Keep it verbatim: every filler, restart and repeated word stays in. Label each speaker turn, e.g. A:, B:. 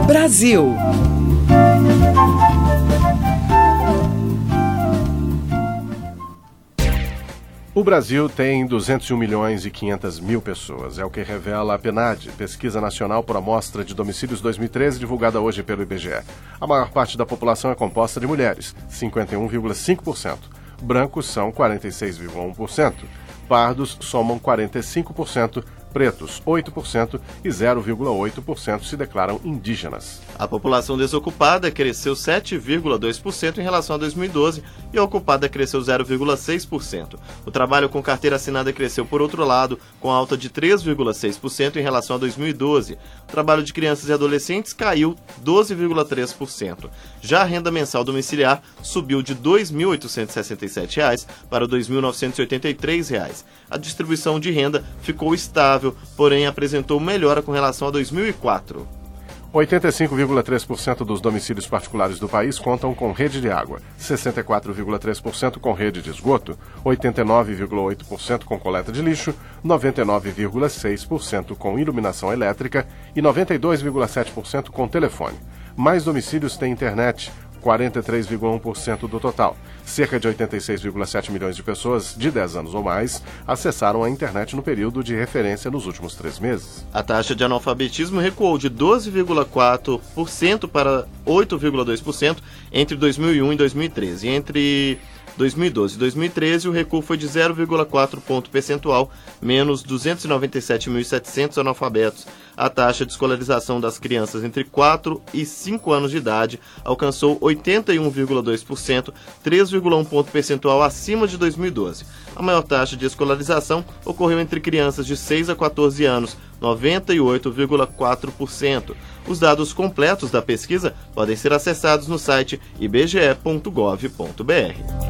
A: Brasil.
B: O Brasil tem duzentos e um milhões e quinhentas mil pessoas, é o que revela a PNAD, Pesquisa Nacional por Amostra de Domicílios dois mil e treze, divulgada hoje pelo I B G E. A maior parte da população é composta de mulheres, cinquenta e um vírgula cinco por cento. Brancos são quarenta e seis vírgula um por cento. Pardos somam quarenta e cinco por cento. Pretos, oito por cento, e zero vírgula oito por cento se declaram indígenas.
C: A população desocupada cresceu sete vírgula dois por cento em relação a dois mil e doze e a ocupada cresceu zero vírgula seis por cento. O trabalho com carteira assinada cresceu, por outro lado, com alta de três vírgula seis por cento em relação a dois mil e doze. O trabalho de crianças e adolescentes caiu doze vírgula três por cento. Já a renda mensal domiciliar subiu de dois mil oitocentos e sessenta e sete reais para dois mil novecentos e oitenta e três reais. A distribuição de renda ficou estável, porém apresentou melhora com relação a dois mil e quatro.
B: oitenta e cinco vírgula três por cento dos domicílios particulares do país contam com rede de água, sessenta e quatro vírgula três por cento com rede de esgoto, oitenta e nove vírgula oito por cento com coleta de lixo, noventa e nove vírgula seis por cento com iluminação elétrica e noventa e dois vírgula sete por cento com telefone. Mais domicílios têm internet, quarenta e três vírgula um por cento do total. Cerca de oitenta e seis vírgula sete milhões de pessoas de dez anos ou mais acessaram a internet no período de referência nos últimos três meses.
C: A taxa de analfabetismo recuou de doze vírgula quatro por cento para oito vírgula dois por cento entre dois mil e um e dois mil e treze. Entre dois mil e doze e dois mil e treze, o recuo foi de zero vírgula quatro ponto percentual, menos duzentos e noventa e sete mil e setecentos analfabetos. A taxa de escolarização das crianças entre quatro e cinco anos de idade alcançou oitenta e um vírgula dois por cento, três vírgula um ponto percentual acima de dois mil e doze. A maior taxa de escolarização ocorreu entre crianças de seis a quatorze anos, noventa e oito vírgula quatro por cento. Os dados completos da pesquisa podem ser acessados no site i b g e ponto gov ponto b r.